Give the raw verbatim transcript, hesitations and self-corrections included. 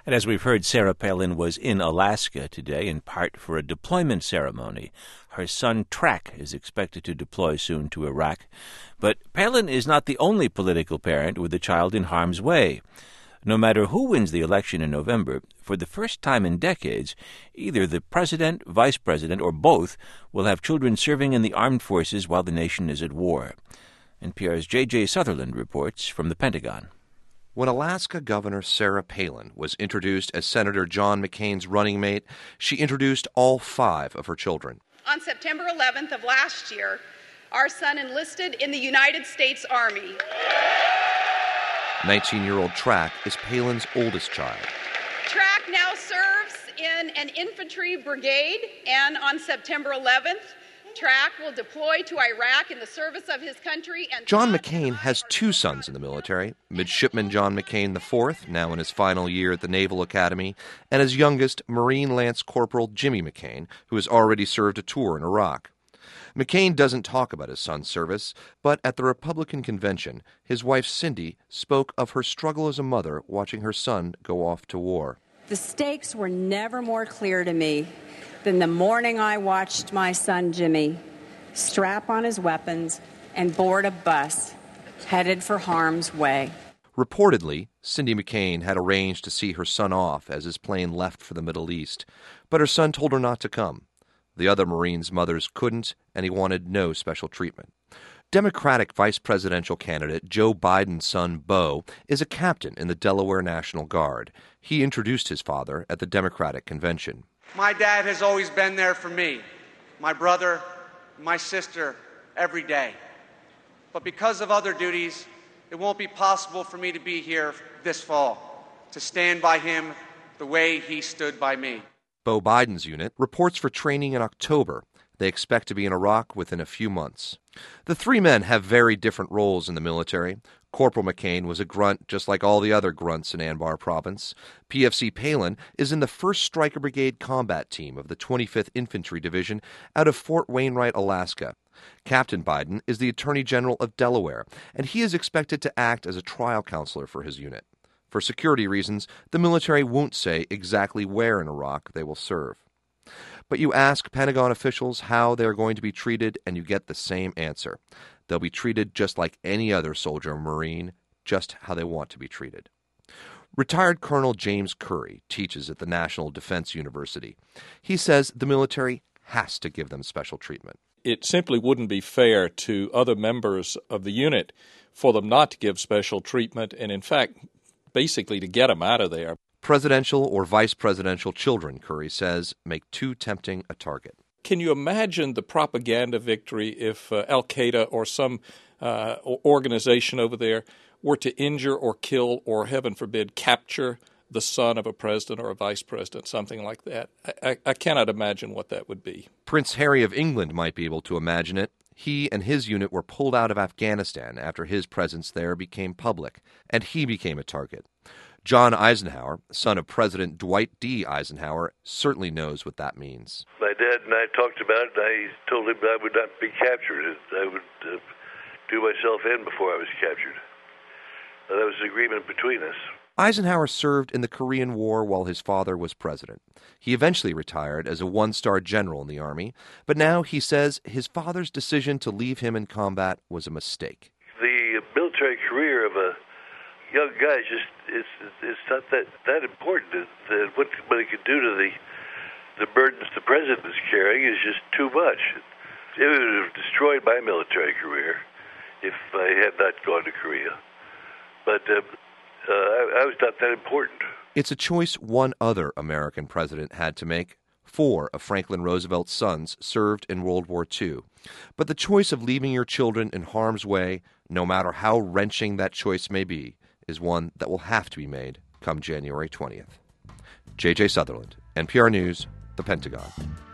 And as we've heard, Sarah Palin was in Alaska today, in part for a deployment ceremony. Her son, Track, is expected to deploy soon to Iraq. But Palin is not the only political parent with a child in harm's way. No matter who wins the election in November, for the first time in decades, either the president, vice president, or both will have children serving in the armed forces while the nation is at war. N P R's J J Sutherland reports from the Pentagon. When Alaska Governor Sarah Palin was introduced as Senator John McCain's running mate, she introduced all five of her children. On September eleventh of last year, our son enlisted in the United States Army. nineteen-year-old Track is Palin's oldest child. Track now serves in an infantry brigade, and on September eleventh, Track will deploy to Iraq in the service of his country. And John McCain has two sons in the military, Midshipman John McCain the fourth, now in his final year at the Naval Academy, and his youngest, Marine Lance Corporal Jimmy McCain, who has already served a tour in Iraq. McCain doesn't talk about his son's service, but at the Republican convention, his wife Cindy spoke of her struggle as a mother watching her son go off to war. The stakes were never more clear to me than the morning I watched my son Jimmy strap on his weapons and board a bus headed for harm's way. Reportedly, Cindy McCain had arranged to see her son off as his plane left for the Middle East, but her son told her not to come. The other Marines' mothers couldn't, and he wanted no special treatment. Democratic vice presidential candidate Joe Biden's son, Beau, is a captain in the Delaware National Guard. He introduced his father at the Democratic convention. My dad has always been there for me, my brother, my sister, every day. But because of other duties, it won't be possible for me to be here this fall, to stand by him the way he stood by me. Beau Biden's unit reports for training in October. They expect to be in Iraq within a few months. The three men have very different roles in the military. Corporal McCain was a grunt just like all the other grunts in Anbar Province. P F C Palin is in the first Stryker Brigade combat team of the twenty-fifth Infantry Division out of Fort Wainwright, Alaska. Captain Biden is the Attorney General of Delaware, and he is expected to act as a trial counselor for his unit. For security reasons, the military won't say exactly where in Iraq they will serve. But you ask Pentagon officials how they're going to be treated, and you get the same answer. They'll be treated just like any other soldier or Marine, just how they want to be treated. Retired Colonel James Curry teaches at the National Defense University. He says the military has to give them special treatment. It simply wouldn't be fair to other members of the unit for them not to give special treatment and, in fact, basically to get them out of there. Presidential or vice presidential children, Curry says, make too tempting a target. Can you imagine the propaganda victory if uh, Al-Qaeda or some uh, organization over there were to injure or kill or, heaven forbid, capture the son of a president or a vice president, something like that? I, I, I cannot imagine what that would be. Prince Harry of England might be able to imagine it. He and his unit were pulled out of Afghanistan after his presence there became public, and he became a target. John Eisenhower, son of President Dwight D. Eisenhower, certainly knows what that means. My dad and I talked about it, and I told him I would not be captured. I would uh, do myself in before I was captured. Uh, that was an agreement between us. Eisenhower served in the Korean War while his father was president. He eventually retired as a one-star general in the Army, but now he says his father's decision to leave him in combat was a mistake. The military career of a young guy is just it's it's not that that important. The, what what it could do to the the burdens the president is carrying is just too much. It would have destroyed my military career if I had not gone to Korea. But uh, uh, I, I was not that important. It's a choice one other American president had to make. Four of Franklin Roosevelt's sons served in World War Two. But the choice of leaving your children in harm's way, no matter how wrenching that choice may be, is one that will have to be made come January twentieth. J J Sutherland, N P R News, The Pentagon.